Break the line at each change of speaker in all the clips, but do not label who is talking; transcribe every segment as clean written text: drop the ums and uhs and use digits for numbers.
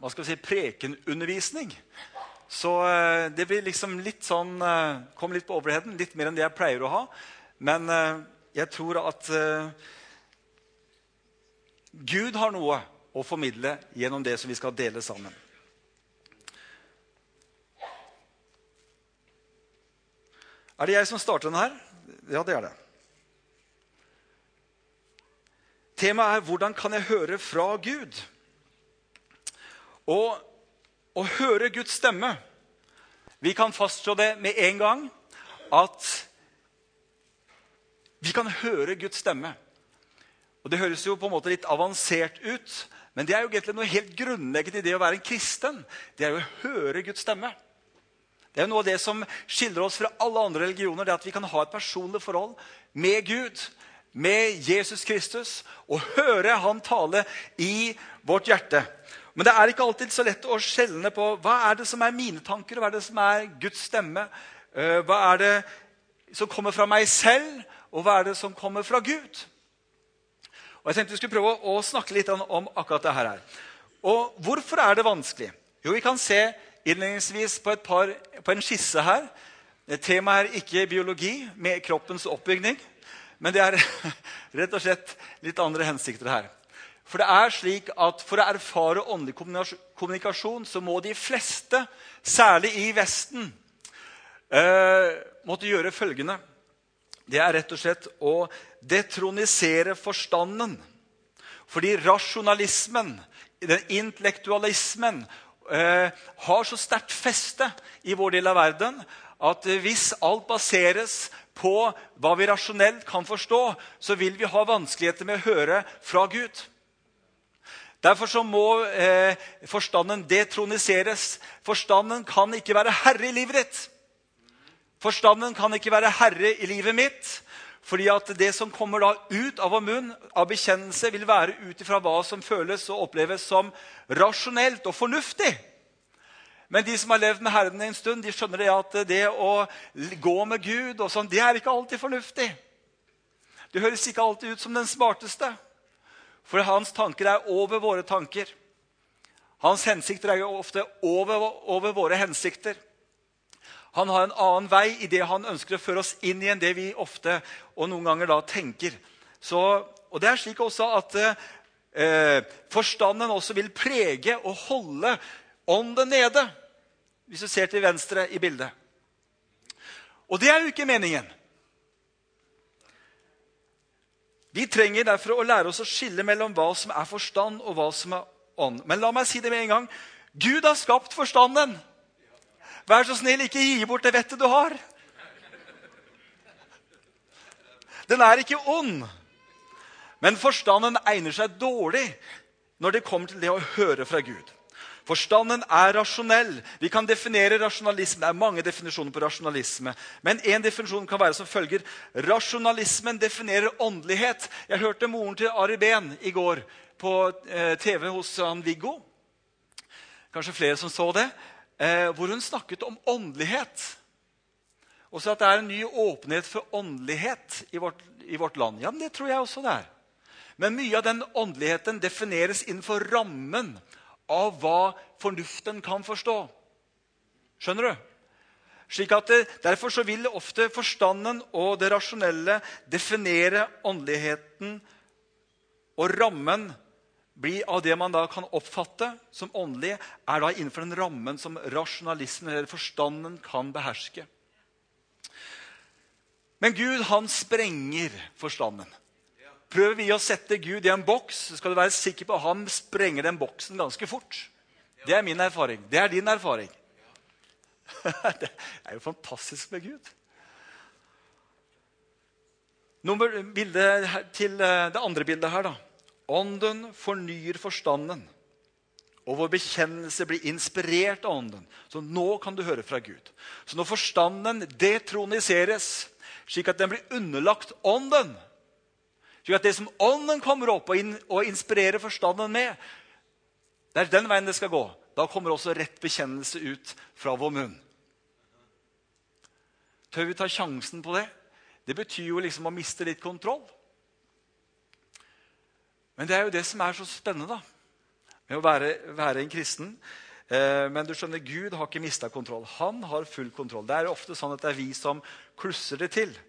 hva skal vi si, prekenundervisning. Så det blir liksom litt sånn, kommer litt på overheden, litt mer enn det jeg pleier å ha. Men jeg tror at Gud har noe å formidle gjennom det som vi skal dele sammen. Er det jeg som starter den her? Ja, det er det. Temaet er hvordan kan jeg høre fra Gud? Og å høre Guds stemme. Vi kan fastslå det med en gang at vi kan høre Guds stemme. Og det høres jo på en måte litt avansert ut, men det er jo egentlig noe helt grunnleggende i det å være en kristen. Det er jo å høre Guds stemme. Det er jo noe av det som skiller oss fra alle andre religioner, det at vi kan ha et personlig forhold med Gud, med Jesus Kristus, og høre han tale i vårt hjerte. Men det er ikke alltid så lett å skjelne på hva er det som er mine tanker, og hva er det som er Guds stemme, hva er det som kommer fra meg selv, og hva er det som kommer fra Gud. Og jeg tenkte vi skulle prøve å snakke litt om akkurat det her. Og hvorfor er det vanskelig? Jo, vi kan se innledningsvis på en skisse her. Temaet er ikke biologi med kroppens oppbygning, men det er rett og slett litt andre hensikter her. For det er slik at for å erfare åndelig kommunikasjon, så må de fleste, særlig i Vesten, måtte gjøre følgende. Det er rett og slett å detronisere forstanden. Fordi rasjonalismen, den intellektualismen, har så sterkt feste i vår del av verden, at hvis alt baseres på hva vi rasjonelt kan forstå, så vil vi ha vanskeligheter med å høre fra Gud. Derfor så må forstanden detroniseres. Forstanden kan ikke være herre i livet ditt. Forstanden kan ikke være herre i livet mitt, fordi at det som kommer da ut av vår munn av bekjennelse vil være ut ifra hva som føles og oppleves som rasjonelt og fornuftig. Men de som har levd med Herren en stund, de skjønner det at det å gå med Gud og sånn, det er ikke alltid fornuftig. Det høres ikke alltid ut som den smarteste, for hans tanker er over våre tanker. Hans hensikter er jo ofte over våre hensikter. Han har en annen vei i det han ønsker å føre oss inn i enn det vi ofte og noen ganger da tenker. Og det er slik også at forstanden også vil prege og holde ånden nede, hvis du ser til venstre i bildet. Og det er jo ikke meningen. Vi trenger derfor å lære oss å skille mellom hva som er forstand og hva som er ånd. Men la meg si det med en gang. Gud har skapt forstanden. Vær så snill, ikke gi bort det vettet du har. Den er ikke ond. Men forstanden egner seg dårlig når det kommer til det å høre fra Gud. Forstanden er rasjonell. Vi kan definere rasjonalisme. Det er mange definisjoner på rasjonalisme. Men en definisjon kan være som følger. Rasjonalismen definerer åndelighet. Jeg hørte moren til Ari Behn i går på TV hos Viggo. Kanskje flere som så det. Hvor hun snakket om åndelighet. Og så at det er en ny åpenhet for åndelighet i vårt land. Ja, men det tror jeg også det er. Men mye av den åndeligheten defineres innenfor rammen av hva fornuften kan forstå. Skjønner du? Slik at derfor så vil ofte forstanden og det rasjonelle definere åndeligheten, og rammen blir av det man da kan oppfatte som åndelig, er da innenfor den rammen som rasjonalismen eller forstanden kan beherske. Men Gud, han sprenger forstanden. Prøver vi å sette Gud i en boks, så skal du være sikker på at han sprenger den boksen ganske fort. Det er min erfaring. Det er din erfaring. Det er jo fantastisk med Gud. Bildet til det andre bildet her da. Ånden fornyer forstanden, og vår bekjennelse blir inspirert av ånden. Så nå kan du høre fra Gud. Så når forstanden detroniseres, slik at den blir underlagt ånden, slik at det som ånden kommer opp og inspirerer forstanden med, det er den veien det skal gå. Da kommer også rett bekjennelse ut fra vår munn. Tør vi ta sjansen på det? Det betyr jo liksom å miste litt kontroll. Men det er jo det som er så spennende da. med å være en kristen. Men du skjønner, Gud har ikke mistet kontroll. Han har full kontroll. Det er ofte sånn at det er vi som klusser det til.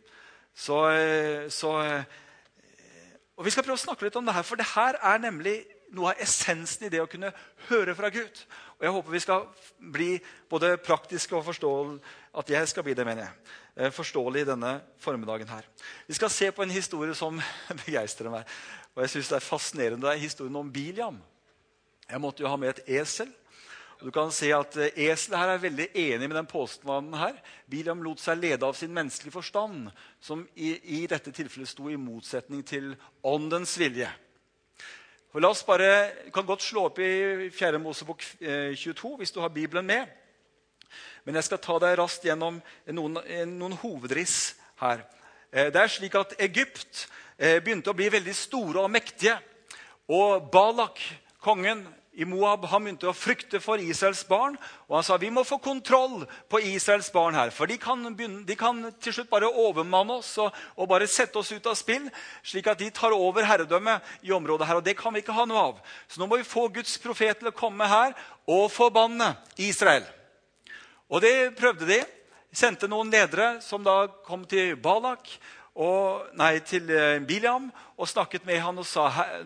Og vi skal prøve å snakke litt om det her, for det her er nemlig noe av essensen i det å kunne høre fra Gud. Og jeg håper vi skal bli både praktiske og forståelige, at jeg skal bli det, mener jeg, forståelig denne formiddagen her. Vi skal se på en historie som begeistrer meg, og jeg synes det er fascinerende. Det er historien om Biliam. Jeg måtte jo ha med et esel. Og du kan se at eselet her er veldig enig med den påstanden her. Biliam lot seg lede av sin menneskelige forstand, som i dette tilfellet sto i motsetning til åndens vilje. Og la oss kan godt slå opp i 4. Mosebok 22, hvis du har Bibelen med. Men jeg skal ta deg raskt gjennom noen hovedriss her. Det er slik at Egypt begynte å bli veldig store og mektige. Og Balak, kongen i Moab, han begynte å frykte for Israels barn. Og han sa, vi må få kontroll på Israels barn her. For de kan til slutt bare overmanne oss og bare sette oss ut av spill, slik at de tar over herredømmet i området her. Og det kan vi ikke ha noe av. Så nå må vi få Guds profet til å komme her og forbanne Israel. Og det prøvde de. Sendte noen ledere som da kom til Balak, til Biliam, og snakket med han og sa,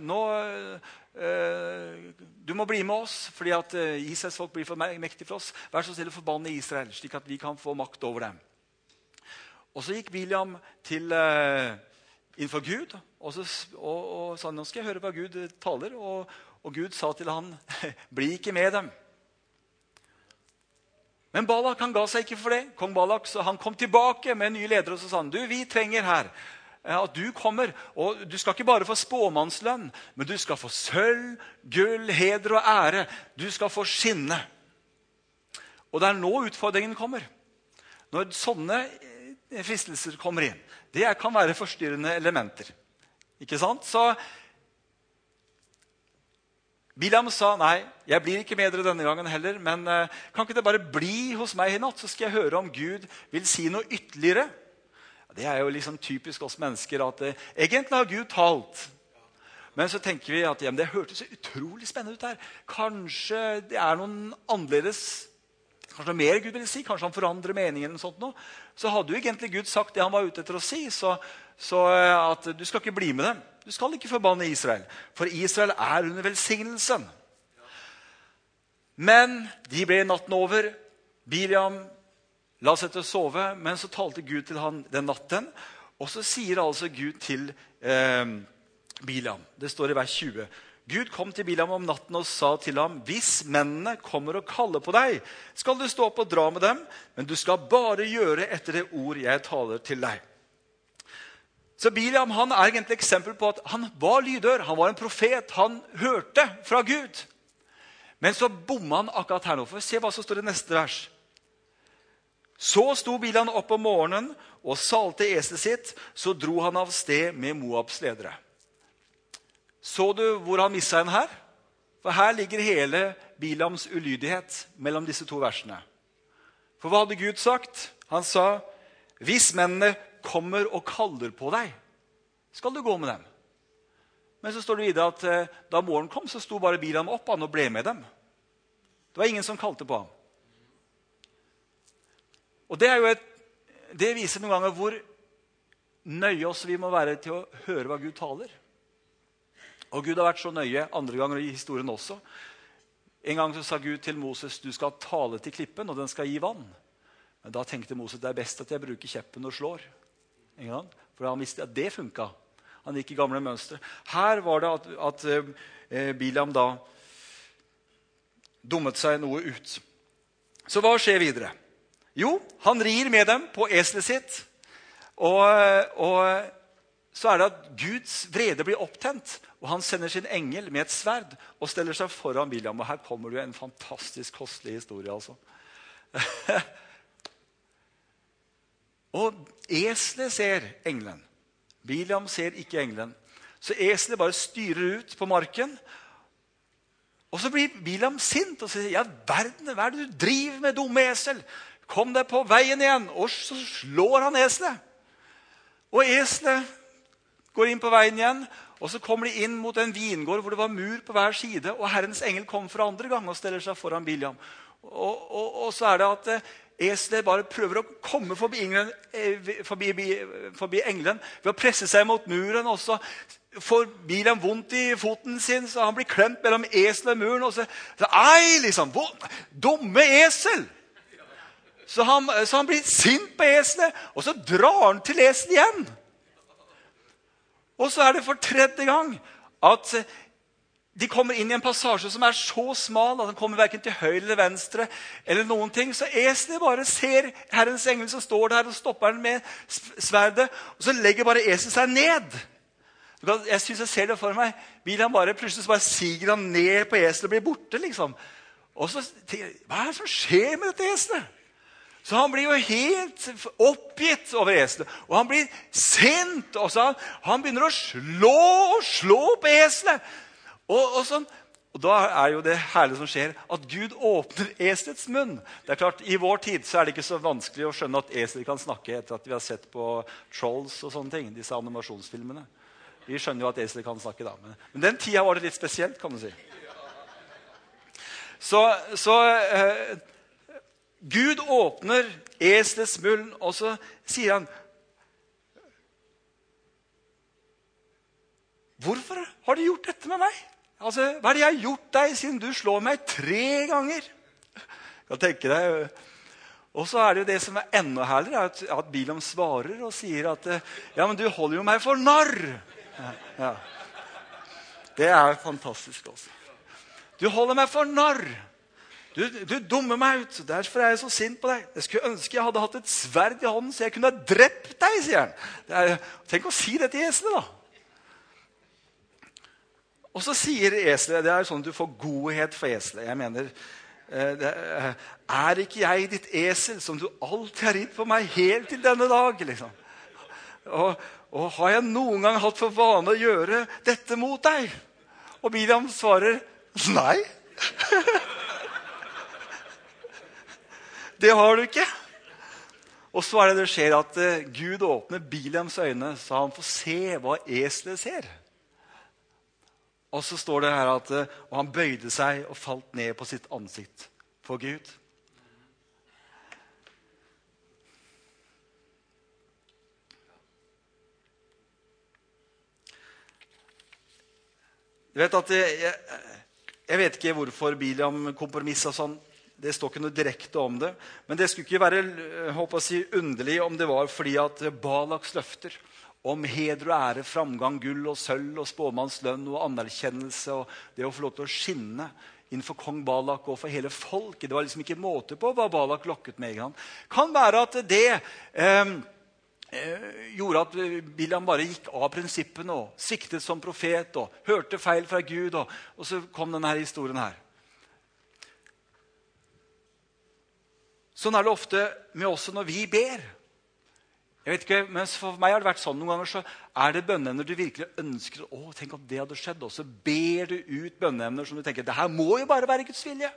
du må bli med oss, fordi at Israels folk blir for mektig for oss. Vær så snill å forbanne Israel, slik at vi kan få makt over dem. Og så gikk Biliam innenfor Gud, og sa, nå skal jeg høre hva Gud taler. Og Gud sa til han, bli ikke med dem. Men Balak, han ga seg ikke for det. Kong Balak, så han kom tilbake med nye ledere, og så sa han, vi trenger her at du kommer, og du skal ikke bare få spåmannslønn, men du skal få sølv, gull, heder og ære. Du skal få skinne. Og det er nå utfordringen kommer. Når sånne fristelser kommer inn. Det kan være forstyrrende elementer. Ikke sant? Så Biliam sa, nei, jeg blir ikke med dere denne gangen heller, men kan ikke det bare bli hos meg i natt, så skal jeg høre om Gud vil si noe ytterligere. Det er jo liksom typisk oss mennesker at egentlig har Gud talt. Men så tenker vi at det hørtes så utrolig spennende ut her. Kanskje det er noen annerledes, kanskje noe mer Gud vil si, kanskje han forandrer meningen eller sånt noe. Så hadde jo egentlig Gud sagt det han var ute etter å si, så at du skal ikke bli med dem. Du skal ikke forbanne Israel, for Israel er under velsignelsen. Men de ble natten over. Biliam la seg til å sove, men så talte Gud til han den natten. Og så sier altså Gud til Biliam, det står i vers 20. Gud kom til Biliam om natten og sa til ham, hvis mennene kommer og kaller på deg, skal du stå opp og dra med dem, men du skal bare gjøre etter det ord jeg taler til deg. Så Biliam, han er egentlig et eksempel på at han var lydør, han var en profet, han hørte fra Gud. Men så bomma han akkurat her nå, for se hva som står i neste vers. Så sto Biliam opp om morgenen og salte eselet sitt, så dro han av sted med Moabs ledere. Så du hvor han misset en her? For her ligger hele Biliams ulydighet mellom disse to versene. For hva hadde Gud sagt? Han sa, hvis mennene kommer og kaller på deg, skal du gå med dem. Men så står det videre at da morgenen kom, så sto bare Biliam opp han og ble med dem. Det var ingen som kalte på ham. Og det viser noen ganger hvor nøye oss vi må være til å høre hva Gud taler. Og Gud har vært så nøye andre ganger i historien også. En gang så sa Gud til Moses, du skal tale til klippen, og den skal gi vann. Men da tenkte Moses, det er best at jeg bruker kjeppen og slår. For han visste at det funket. Han gikk i gamle mønstre. Her var det at Biliam da dummet seg noe ut. Så hva skjer videre? Jo, han rir med dem på eselet sitt. Og så er det at Guds vrede blir opptent. Og han sender sin engel med et sverd og steller seg foran Biliam. Og her kommer det en fantastisk kostelig historie, altså. Og eselet ser engelen. Biliam ser ikke engelen. Så eselet bare styrer ut på marken. Og så blir Biliam sint og sier, ja verden, hva er det du driver med, dumme esel? Kom deg på veien igjen. Og så slår han eselet. Og eselet går inn på veien igjen. Og så kommer de inn mot en vingård hvor det var mur på hver side, og Herrens engel kom for andre gang og steller seg foran Biliam. Og så er det at eselet bare prøver å komme forbi engelen ved å presse seg mot muren, og så får Biliam vondt i foten sin, så han blir klemt mellom eselet og muren, og så ei, liksom, dumme esel! Så han blir sint på eselet, og så drar han til eselet igjen. Og så er det for tredje gang at de kommer inn i en passasje som er så smal at den kommer hverken til høyre eller venstre eller noen ting. Så eselet bare ser Herrens engel som står der og stopper den med sverdet, og så legger bare eselet seg ned. Jeg synes jeg ser det for meg. Plutselig bare siger han ned på eselet og blir borte, liksom. Og så tenker jeg, hva er det som skjer med dette eselet? Så han blir jo helt oppgitt over eselet, og han blir sint, og så han begynner å slå på eselet. Og da er jo det herlige som skjer, at Gud åpner eselets munn. Det er klart, i vår tid så er det ikke så vanskelig å skjønne at eselet kan snakke etter at vi har sett på Trolls og sånne ting, disse animasjonsfilmene. Vi skjønner jo at eselet kan snakke da, men den tida var det litt spesielt, kan du si. Gud åpner eselets munn, og så sier han, hvorfor har du gjort dette med meg? Altså, hva er det jeg har gjort deg siden du slår meg 3 ganger? Jeg tenker deg. Og så er det jo det som er enda herligere, at Biliam svarer og sier at, ja, men du holder jo meg for narr. Ja. Det er fantastisk også. Du holder meg for narr. Du dummer meg ut, derfor er jeg så sint på deg. Jeg skulle ønske jeg hadde hatt et sverd i hånden, så jeg kunne ha drept deg, sier han. Tenk å si det til eselet, da. Og så sier eselet, det er sånn at du får godhet for eselet. Jeg mener, er ikke jeg ditt esel, som du alltid har ridd på meg helt til denne dag, liksom? Og har jeg noen gang hatt for vane å gjøre dette mot deg? Og Biliam svarer, nei. Det har du ikke. Og så er det skjer at Gud åpner Biliams øyne, så han får se hva eselet ser. Og så står det her at og han bøyde seg og falt ned på sitt ansikt for Gud. Du vet at jeg vet ikke hvorfor Biliam kompromisset sånn. Det står ikke noe direkte om det. Men det skulle ikke være underlig om det var fordi at Balaks løfter om heder og ære, framgang, gull og sølv og spåmannslønn og anerkjennelse og det å få lov til å skinne innenfor kong Balak og for hele folket. Det var liksom ikke måte på hva Balak lokket med. Kan være at det gjorde at Biliam bare gikk av prinsippene og siktet som profet og hørte feil fra Gud, og så kom denne historien her. Sånn er det ofte med oss når vi ber. Jeg vet ikke, men for meg har det vært sånn noen ganger, så er det bønneemner du virkelig ønsker. Tenk at det hadde skjedd. Og så ber du ut bønneemner som du tenker, det her må jo bare være Guds vilje.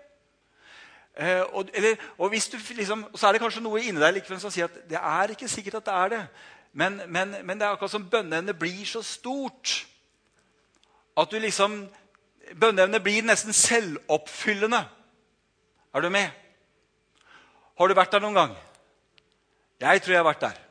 Og hvis du liksom, så er det kanskje noe inni deg likevel som sier at det er ikke sikkert at det er det. Men det er akkurat som bønneemnet blir så stort, at du liksom, bønneemnet blir nesten selvoppfyllende. Er du med? Har du vært der noen gang? Jeg tror jeg har vært der.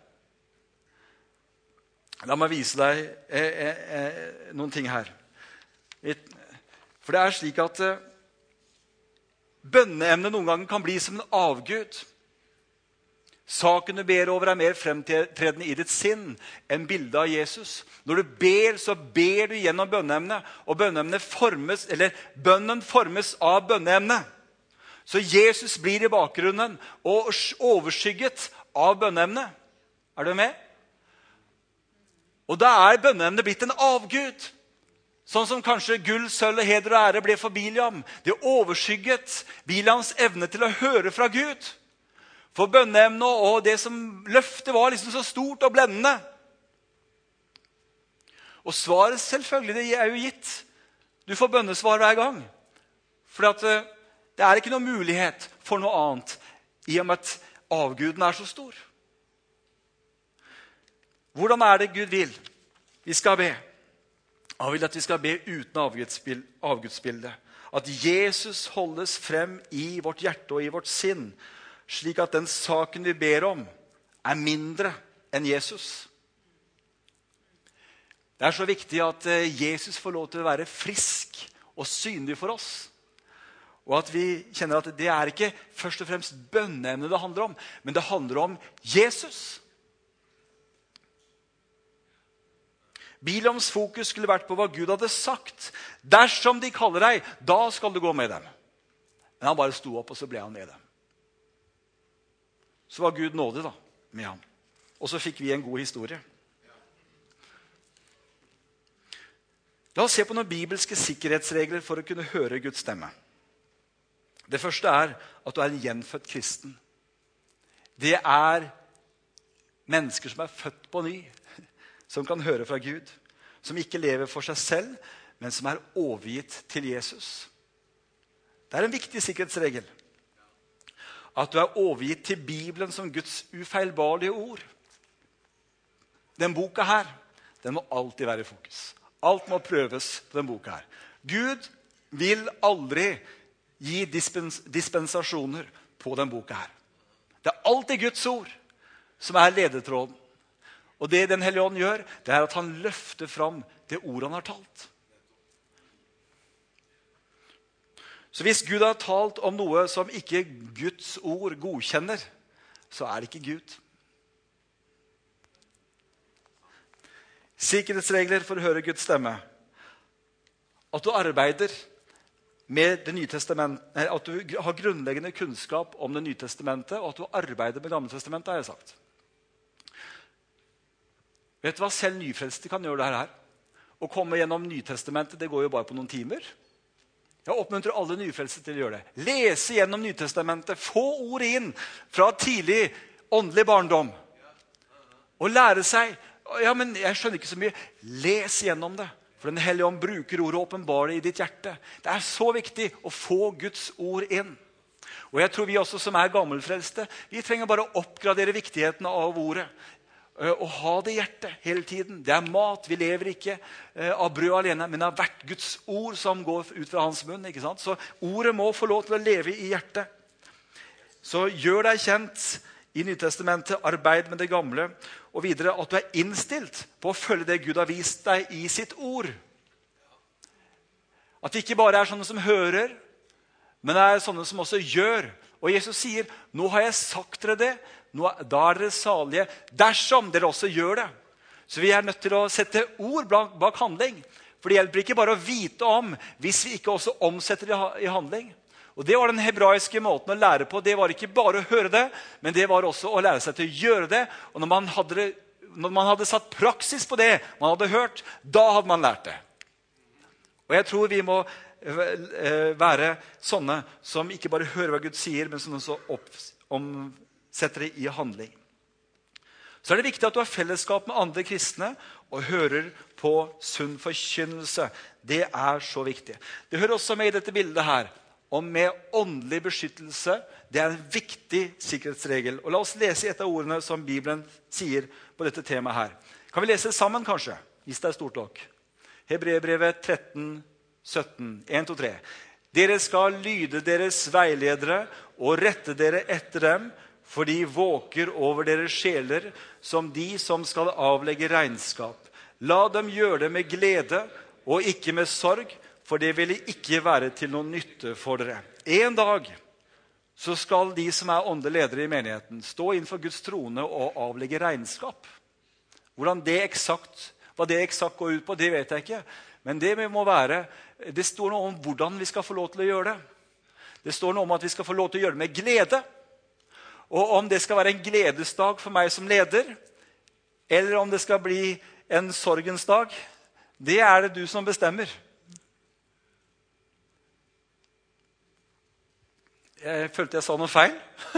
La meg vise deg noen ting her. For det er slik at bønneemnet noen ganger kan bli som en avgud. Saken du ber over er mer fremtredende i ditt sinn enn bildet av Jesus. Når du ber, så ber du gjennom bønneemnet, og bønneemnet formes, eller bønnen formes av bønneemnet. Så Jesus blir i bakgrunnen og overskygget av bønneemnet. Er du med? Og da er bønneemnet blitt en avgud. Sånn som kanskje gull, sølv, heder og ære ble for Biliam. Det overskygget Biliams evne til å høre fra Gud. For bønneemnet og det som løftet var liksom så stort og blendende. Og svaret selvfølgelig, det er jo gitt. Du får bønnesvar hver gang. For at det er ikke noen mulighet for noe annet i og med at avguden er så stor. Hvordan er det Gud vil? Vi skal be. Han vil at vi skal be uten avgudsbilde. At Jesus holdes frem i vårt hjerte og i vårt sinn, slik at den saken vi ber om er mindre enn Jesus. Det er så viktig at Jesus får lov til å være frisk og synlig for oss. Og at vi kjenner at det er ikke først og fremst bønneemnet det handler om, men det handler om Jesus. Bileams fokus skulle vært på hva Gud hadde sagt. Dersom de kaller deg, da skal du gå med dem. Men han bare sto opp, og så ble han med dem. Så var Gud nådig da, med ham. Og så fikk vi en god historie. La oss se på noen bibelske sikkerhetsregler for å kunne høre Guds stemme. Det første er at du er en gjenfødt kristen. Det er mennesker som er født på ny, som kan høre fra Gud, som ikke lever for seg selv, men som er overgitt til Jesus. Det er en viktig sikkerhetsregel. At du er overgitt til Bibelen som Guds ufeilbarlige ord. Den boka her, den må alltid være i fokus. Alt må prøves på den boka her. Gud vil aldri gi dispensasjoner på den boka her. Det er alltid Guds ord som er ledetråden. Og det Den Hellige Ånd gjør, det er at han løfter fram det ordet han har talt. Så hvis Gud har talt om noe som ikke Guds ord godkjenner, så er det ikke Gud. Sikkerhetsregler for å høre Guds stemme. At du arbeider med det nye testamentet, at du har grunnleggende kunnskap om det nye testamentet, og at du arbeider med gamle testamentet, har jeg sagt. Vet du hva? Selv nyfrelste kan gjøre det her. Å komme gjennom Nytestamentet, det går jo bare på noen timer. Jeg oppmuntrer alle nyfrelste til å gjøre det. Lese gjennom Nytestamentet, få ord inn fra tidlig åndelig barndom. Og lære seg, ja, men jeg skjønner ikke så mye. Les gjennom det. For Den Hellige Ånd bruker ordet og åpenbarer det i ditt hjerte. Det er så viktig å få Guds ord inn. Og jeg tror vi også som er gammelfrelste, vi trenger bare å oppgradere viktigheten av ordet. Og ha det i hjertet hele tiden. Det er mat, vi lever ikke av brød alene, men av hvert Guds ord som går ut fra hans munn. Ikke sant? Så ordet må få lov til å leve i hjertet. Så gjør deg kjent i Nytestamentet, arbeid med det gamle, og videre at du er innstilt på å følge det Gud har vist deg i sitt ord. At det ikke bare er sånne som hører, men det er sånne som også gjør. Og Jesus sier, nå har jeg sagt dere det, da er dere salige dersom dere også gjør det. Så vi er nødt til å sette ord bak handling. For det hjelper ikke bare å vite om hvis vi ikke også omsetter det i handling. Og det var den hebraiske måten å lære på. Det var ikke bare å høre det, men det var også å lære seg til å gjøre det. Og når man hadde satt praksis på det man hadde hørt, da hadde man lært det. Og jeg tror vi må være sånne som ikke bare hører hva Gud sier, men som også omsetter det i handling. Så er det viktig at du har fellesskap med andre kristne og hører på sunn forkynnelse. Det er så viktig. Det hører også med i dette bildet her, om med åndelig beskyttelse. Det er en viktig sikkerhetsregel. Og la oss lese et av ordene som Bibelen sier på dette temaet her. Kan vi lese det sammen kanskje, hvis det er stort nok? Hebreerbrevet 13, 17, 1, 2, 3. Dere skal lyde deres veiledere og rette dere etter dem, for de våker over deres sjeler som de som skal avlegge regnskap. La dem gjøre det med glede og ikke med sorg, for det vil ikke være til noen nytte for dere. En dag så skal de som er åndelige ledere i menigheten stå innenfor Guds trone og avlegge regnskap. Hva det eksakt går ut på, det vet jeg ikke. Men det står noe om hvordan vi skal få lov til å gjøre det. Det står noe om at vi skal få lov til å gjøre det med glede. Og om det skal være en gledesdag for meg som leder, eller om det skal bli en sorgens dag, det er det du som bestemmer. Jeg følte jeg sa noe feil.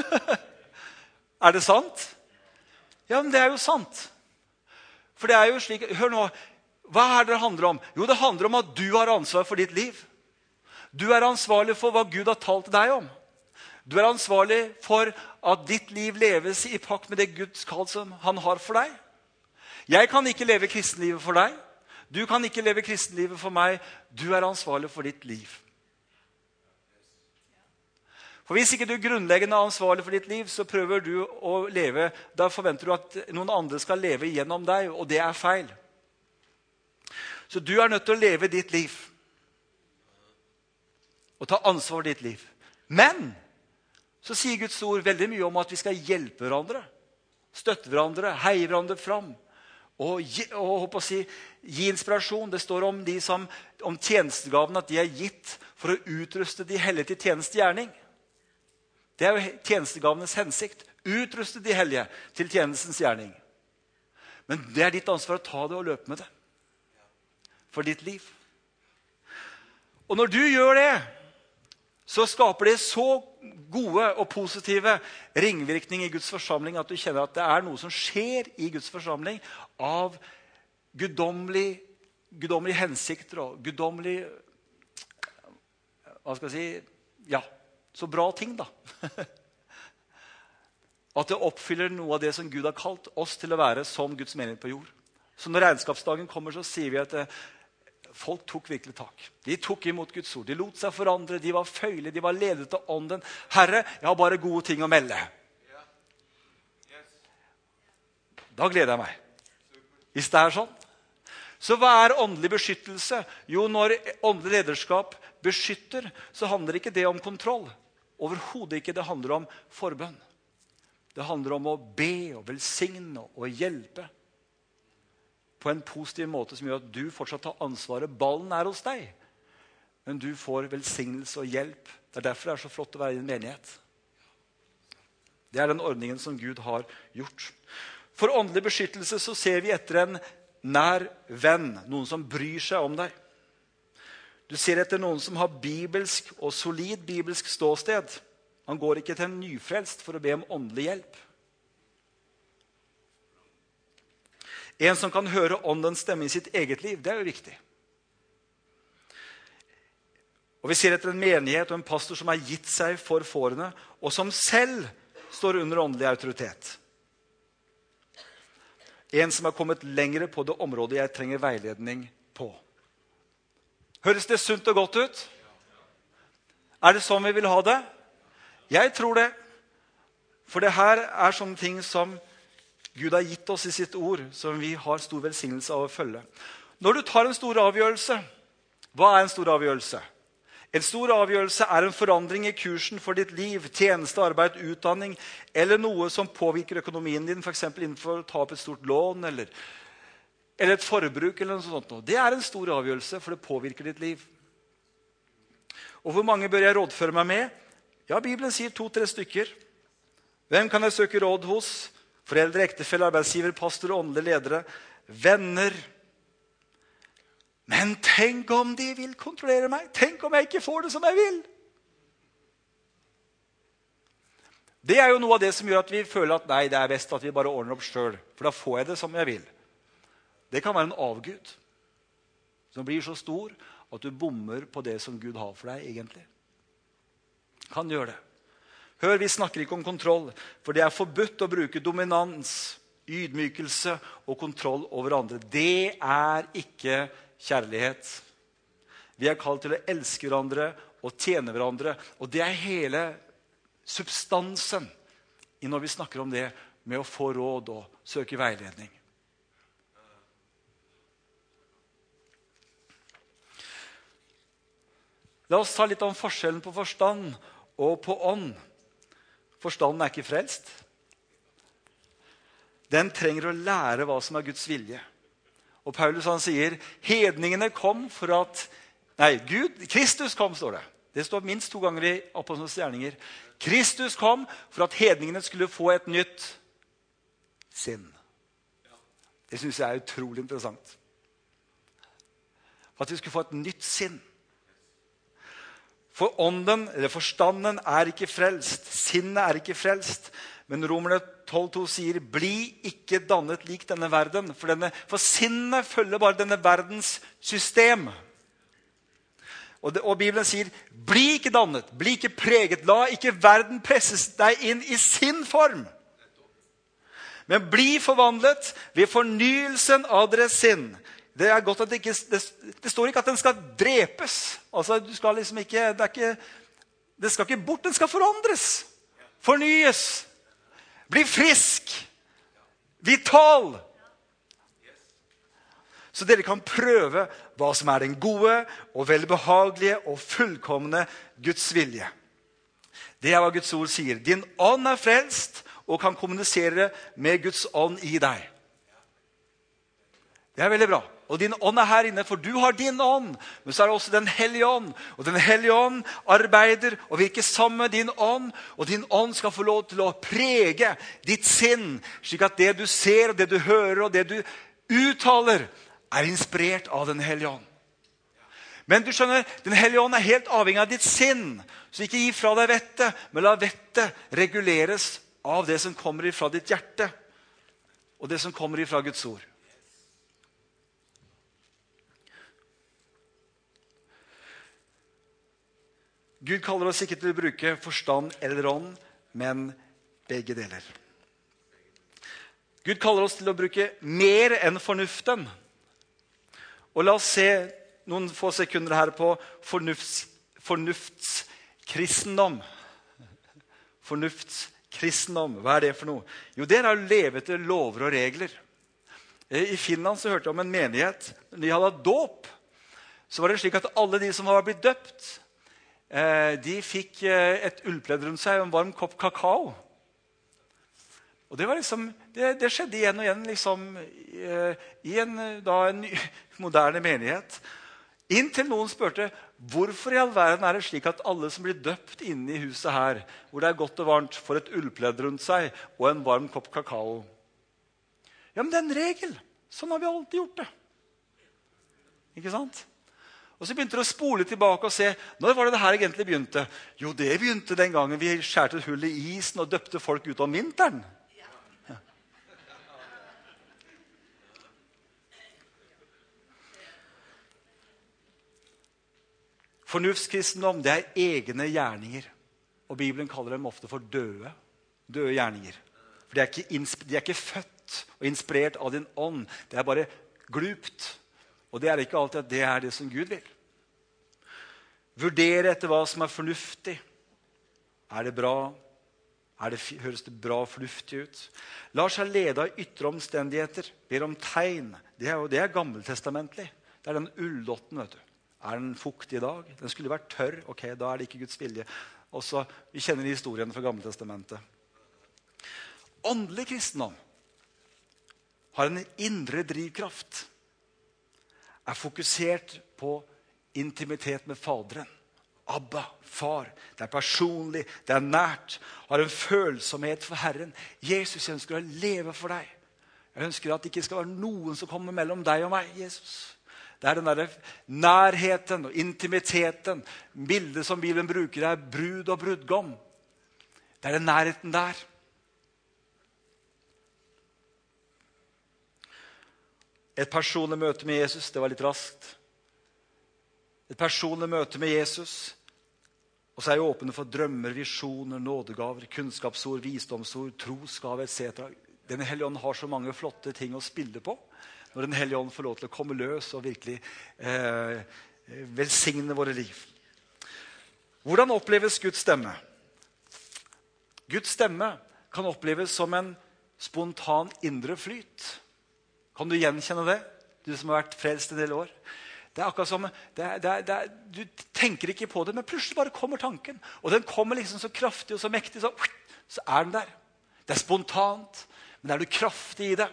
Er det sant? Ja, men det er jo sant. For det er jo slik, hør nå, hva er det handler om? Jo, det handler om at du har ansvar for ditt liv. Du er ansvarlig for hva Gud har talt til deg om. Du er ansvarlig for at ditt liv leves i pakt med det Guds kall som han har for deg. Jeg kan ikke leve kristenlivet for deg. Du kan ikke leve kristenlivet for meg. Du er ansvarlig for ditt liv. For hvis ikke du grunnleggende er ansvarlig for ditt liv, så prøver du å leve, da forventer du at noen andre skal leve gjennom deg, og det er feil. Så du er nødt til å leve ditt liv. Og ta ansvar for ditt liv. Men, så sier Guds ord veldig mye om at vi skal hjelpe hverandre. Støtte hverandre, heie hverandre fram. Og gi inspirasjon. Det står om tjenestegavene at de er gitt for å utruste de hellige til tjenestegjerning. Det er jo tjenestegavenes hensikt. Utruste de hellige til tjenestens gjerning. Men det er ditt ansvar å ta det og løpe med det. For ditt liv. Og når du gjør det, så skaper det så gode og positive ringvirkninger i Guds forsamling at du kjenner at det er noe som skjer i Guds forsamling av guddommelige hensikter og guddommelige, så bra ting da. At det oppfyller noe av det som Gud har kalt oss til å være som Guds menighet på jord. Så når regnskapsdagen kommer, så sier vi at folk tok virkelig tak. De tok imot Guds ord. De lot seg forandre. De var føyelige. De var ledet av ånden. Herre, jeg har bare gode ting å melde. Da gleder jeg meg. Hvis det er sånn. Så hva er åndelig beskyttelse? Jo, når åndelig lederskap beskytter, så handler ikke det om kontroll. Overhodet ikke. Det handler om forbønn. Det handler om å be og velsigne og hjelpe på en positiv måte som gjør at du fortsatt tar ansvaret. Ballen er hos deg, men du får velsignelse og hjelp. Det er derfor det er så flott å være i en menighet. Det er den ordningen som Gud har gjort. For åndelig beskyttelse så ser vi etter en nær venn, noen som bryr seg om deg. Du ser etter noen som har bibelsk og solid bibelsk ståsted. Han går ikke til en nyfrelst for å be om åndelig hjelp. En som kan høre åndens stemme i sitt eget liv, det er jo viktig. Og vi ser etter en menighet og en pastor som har gitt seg for fårene, og som selv står under åndelig autoritet. En som har kommet lengre på det området jeg trenger veiledning på. Høres det sunt og godt ut? Er det sånn vi vil ha det? Jeg tror det. For det her er sånne ting som Gud har gitt oss i sitt ord, som vi har stor velsignelse av å følge. Når du tar en stor avgjørelse, hva er en stor avgjørelse? En stor avgjørelse er en forandring i kursen for ditt liv, tjeneste, arbeid, utdanning, eller noe som påvirker økonomien din, for eksempel innenfor å ta opp et stort lån, eller et forbruk, eller noe sånt. Det er en stor avgjørelse, for det påvirker ditt liv. Og hvor mange bør jeg rådføre meg med? Ja, Bibelen sier 2-3 stykker. Hvem kan jeg søke råd hos? Foreldre, ektefelle, arbeidsgiver, pastor, åndelige ledere, venner. Men tenk om de vil kontrollere meg? Tenk om jeg ikke får det som jeg vil? Det er jo noe av det som gjør at vi føler at nei, det er best at vi bare ordner opp selv, for da får jeg det som jeg vil. Det kan være en avgud som blir så stor at du bommer på det som Gud har for deg egentlig. Kan gjøre det. Hør, vi snakker ikke om kontroll, for det er forbudt å bruke dominans, ydmykelse og kontroll over andre. Det er ikke kjærlighet. Vi er kalt til å elske hverandre og tjene hverandre, og det er hele substansen når vi snakker om det med å få råd og søke veiledning. La oss ta litt om forskjellen på forstand og på ånd. Forstanden er ikke frelst. Den trenger å lære hva som er Guds vilje. Og Paulus han sier, hedningene kom for at... Kristus kom, står det. Det står minst 2 ganger i Apostlenes gjerninger. Kristus kom for at hedningene skulle få et nytt sinn. Det synes jeg er utrolig interessant. For at vi skulle få et nytt sinn. For ånden, eller forstanden, er ikke frelst. Sinnet er ikke frelst. Men Romerne 12,2 sier, bli ikke dannet lik denne verden. For sinnet følger bare denne verdens system. Og Bibelen sier, bli ikke dannet, bli ikke preget. La ikke verden presses deg inn i sin form. Men bli forvandlet ved fornyelsen av deres sinn. Det er godt at det står ikke at den skal drepes. Altså, du skal liksom ikke, det skal ikke bort, den skal forandres. Fornyes. Bli frisk. Vital. Så dere kan prøve hva som er den gode og velbehagelige og fullkomne Guds vilje. Det er hva Guds ord sier. Din ånd er frelst og kan kommunisere med Guds ånd i deg. Det er veldig bra. Og din ånd er her inne, for du har din ånd. Men så er det også den hellige ånd. Og den hellige ånd arbeider og virker sammen med din ånd. Og din ånd skal få lov til å prege ditt sinn, slik at det du ser, og det du hører, og det du uttaler, er inspirert av den hellige ånd. Men du skjønner, den hellige ånd er helt avhengig av ditt sinn. Så ikke gi fra deg vettet, men la vettet reguleres av det som kommer ifra ditt hjerte. Og det som kommer ifra Guds ord. Gud kaller oss ikke til å bruke forstand eller ånd, men begge deler. Gud kaller oss til å bruke mer enn fornuften. Og la oss se noen få sekunder her på fornuftskristendom. Fornuftskristendom, hva er det for noe? Jo, det er å leve etter lover og regler. I Finland så hørte jeg om en menighet. Når de hadde dåp, så var det slik at alle de som var blitt døpt, de fikk et ullpledd rundt seg og en varm kopp kakao. Og det var liksom, det skjedde igjen og igjen liksom, i en moderne menighet. Inntil noen spurte, hvorfor i all verden er det slik at alle som blir døpt inne i huset her, hvor det er godt og varmt, får et ullpledd rundt seg og en varm kopp kakao? Ja, men det er en regel. Sånn har vi alltid gjort det. Ikke sant? Og så begynte de å spole tilbake og se, når var det her egentlig begynte? Jo, det begynte den gangen vi skjærte et hull i isen og døpte folk ut om vinteren. Ja. Fornuftskristendom, det er egne gjerninger. Og Bibelen kaller dem ofte for døde gjerninger. For de er ikke født og inspirert av din ånd. Det er bare glupt. Og det er ikke alltid at det er det som Gud vil. Vurdere etter hva som er fornuftig. Er det bra? Høres det bra og fornuftig ut? Lar seg lede av ytre omstendigheter. Ber om tegn. Det er gammeltestamentlig. Det er den ulldotten, vet du. Er den fuktig i dag? Den skulle vært tørr. Ok, da er det ikke Guds vilje. Også, vi kjenner historien fra Gammeltestamentet. Åndelig kristendom har en indre drivkraft. Er fokusert på intimitet med faderen. Abba, far. Det er personlig, det er nært. Har en følsomhet for Herren. Jesus, jeg ønsker å leve for deg. Jeg ønsker at det ikke skal være noen som kommer mellom deg og meg, Jesus. Det er den der nærheten og intimiteten. Bildet som Bibelen bruker er brud og brudgom. Det er den nærheten der. Et personlig møte med Jesus, det var litt raskt. Et personlig møte med Jesus. Og så er jeg åpen for drømmer, visjoner, nådegaver, kunnskapsord, visdomsord, trosgave, etc. Den hellige ånd har så mange flotte ting å spille på. Når den hellige ånd får lov til å komme løs og virkelig velsigne våre liv. Hvordan oppleves Guds stemme? Guds stemme kan oppleves som en spontan indre flyt. Kan du gjenkjenne det? Du som har vært frelst en del år. Det er akkurat som, du tenker ikke på det, men plutselig bare kommer tanken. Og den kommer liksom så kraftig og så mektig, så er den der. Det er spontant, men er du kraftig i det?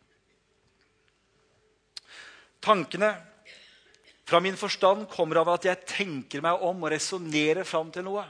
Tankene fra min forstand kommer av at jeg tenker meg om og resonerer fram til noe.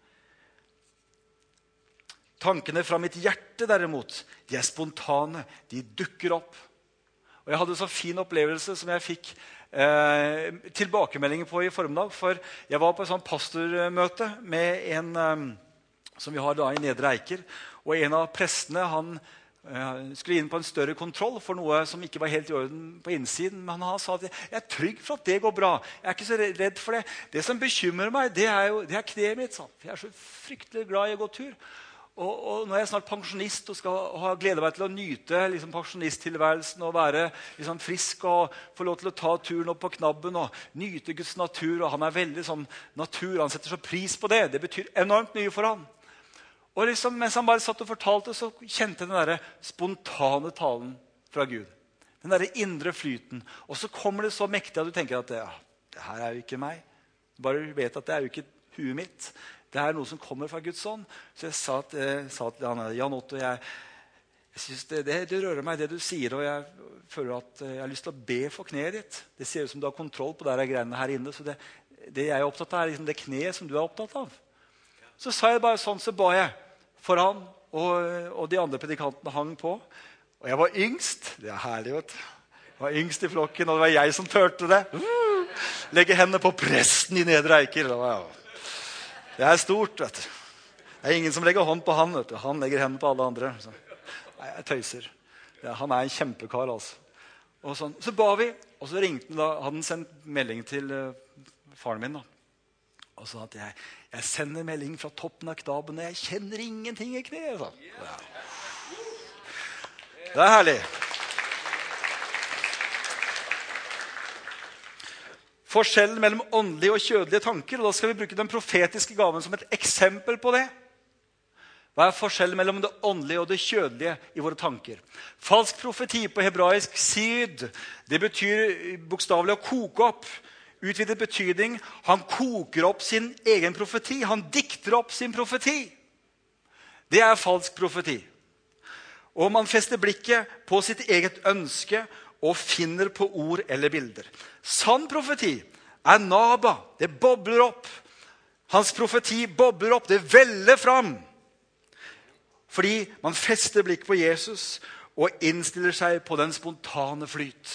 Tankene fra mitt hjerte derimot, de er spontane, de dukker opp. Og jeg hadde en så fin opplevelse som jeg fikk tilbakemeldinger på i formiddag, for jeg var på et sånt pastormøte med en som vi har da i Nedre Eiker, og en av prestene, han skulle inn på en større kontroll for noe som ikke var helt i orden på innsiden, men han sa at jeg er trygg for at det går bra. Jeg er ikke så redd for det. Det som bekymrer meg, det er kneet mitt. Sant? Jeg er så fryktelig glad i å gå tur. Og nå er jeg snart pensjonist og skal ha glede meg til å nyte liksom, pensjonisttilværelsen og være liksom, frisk og få lov til å ta turen opp på knabben og nyte Guds natur. Og han er veldig sånn natur, han setter så pris på det. Det betyr enormt mye for han. Og liksom, mens han bare satt og fortalte, så kjente jeg den der spontane talen fra Gud. Den der indre flyten. Og så kommer det så mektig at du tenker at det her er jo ikke meg. Du bare vet at det er jo ikke huet mitt. Det er noe som kommer fra Guds ånd. Så jeg sa til han, Jan Otto, jeg synes det rører meg det du sier, og jeg føler at jeg har lyst til å be for kneet ditt. Det ser ut som du har kontroll på de greiene her inne, så det jeg er opptatt av er liksom det kneet som du er opptatt av. Så sa jeg bare sånn, så ba jeg for han, og de andre predikantene hang på. Og jeg var yngst, det er herlig, vet du. Jeg var yngst i flokken, og det var jeg som tørte det. Legge hendene på presten i Nedre Eiker, det er stort, vet du. Det er ingen som legger hånd på han, vet du. Han legger hendene på alle andre. Så. Nei, jeg tøyser. Ja, han er en kjempekar, altså. Og sånn. Så ba vi, og så ringte han da, hadde han sendt melding til faren min da. Og sa at jeg sender melding fra toppen av knaben, og jeg kjenner ingenting i kneet. Så. Ja. Det er herlig. Forskjellen mellom åndelige og kjødelige tanker, og da skal vi bruke den profetiske gaven som et eksempel på det. Hva er forskjellen mellom det åndelige og det kjødelige i våre tanker? Falsk profeti på hebraisk syd, det betyr bokstavelig å koke opp. Utvidet betydning, han koker opp sin egen profeti, han dikter opp sin profeti. Det er falsk profeti. Og man fester blikket på sitt eget ønske og finner på ord eller bilder. Sann profeti er naba, det bobler opp. Hans profeti bobler opp, det veller fram. Fordi man fester blikk på Jesus og innstiller seg på den spontane flyt.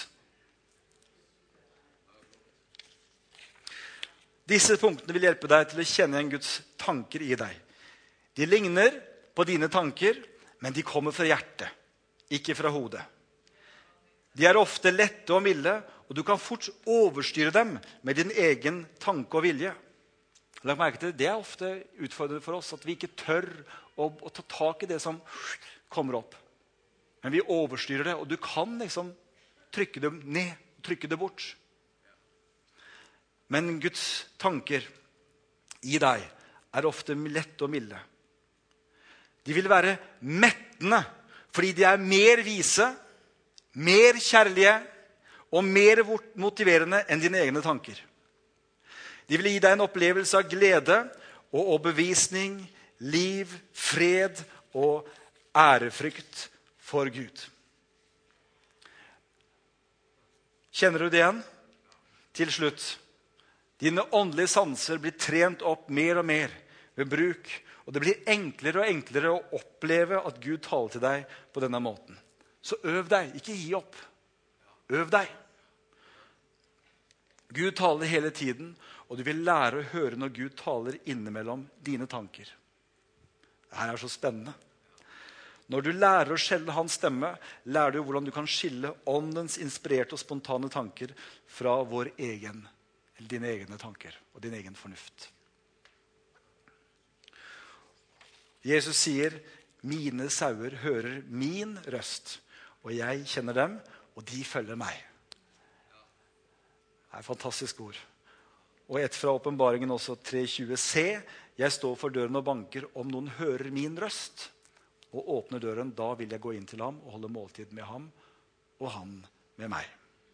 Disse punktene vil hjelpe deg til å kjenne igjen Guds tanker i deg. De ligner på dine tanker, men de kommer fra hjertet, ikke fra hodet. De er ofte lette og milde, og du kan fort overstyre dem med din egen tanke og vilje. Lag merke til, det er ofte utfordrende for oss, at vi ikke tør å ta tak i det som kommer opp. Men vi overstyrer det, og du kan liksom trykke det ned, trykke det bort. Men Guds tanker i deg er ofte lette og milde. De vil være mettende, fordi de er mer vise, mer kjærlige og mer motiverende enn dine egne tanker. De vil gi deg en opplevelse av glede og overbevisning, liv, fred og ærefrykt for Gud. Kjenner du det igjen? Til slutt. Dine åndelige sanser blir trent opp mer og mer ved bruk, og det blir enklere og enklere å oppleve at Gud taler til deg på denne måten. Så øv deg, ikke gi opp. Øv deg. Gud taler hele tiden, og du vil lære å høre når Gud taler innimellom dine tanker. Dette er så spennende. Når du lærer å skjelle hans stemme, lærer du hvordan du kan skille åndens inspirerte og spontane tanker fra dine egne tanker og din egen fornuft. Jesus sier, mine sauer hører min røst, og jeg kjenner dem, og de følger meg. Det er et fantastisk ord. Og et fra åpenbaringen også 3:20. Se, jeg står for døren og banker, om noen hører min røst, og åpner døren, da vil jeg gå inn til ham og holde måltid med ham, og han med meg.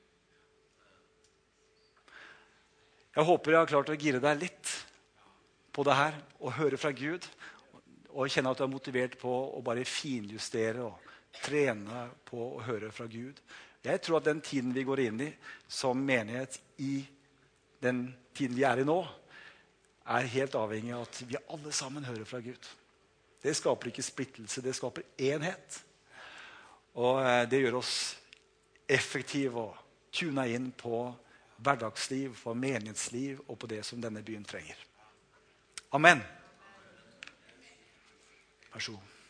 Jeg håper jeg har klart å gire deg litt på det her, og høre fra Gud, og kjenne at du er motivert på å bare finjustere og trene på å høre fra Gud. Jeg tror at den tiden vi går inn i som menighet i den tiden vi er i nå, er helt avhengig av at vi alle sammen hører fra Gud. Det skaper ikke splittelse, det skaper enhet. Og det gjør oss effektive og tuna inn på hverdagsliv, på menighetsliv og på det som denne byen trenger. Amen. Vær så god.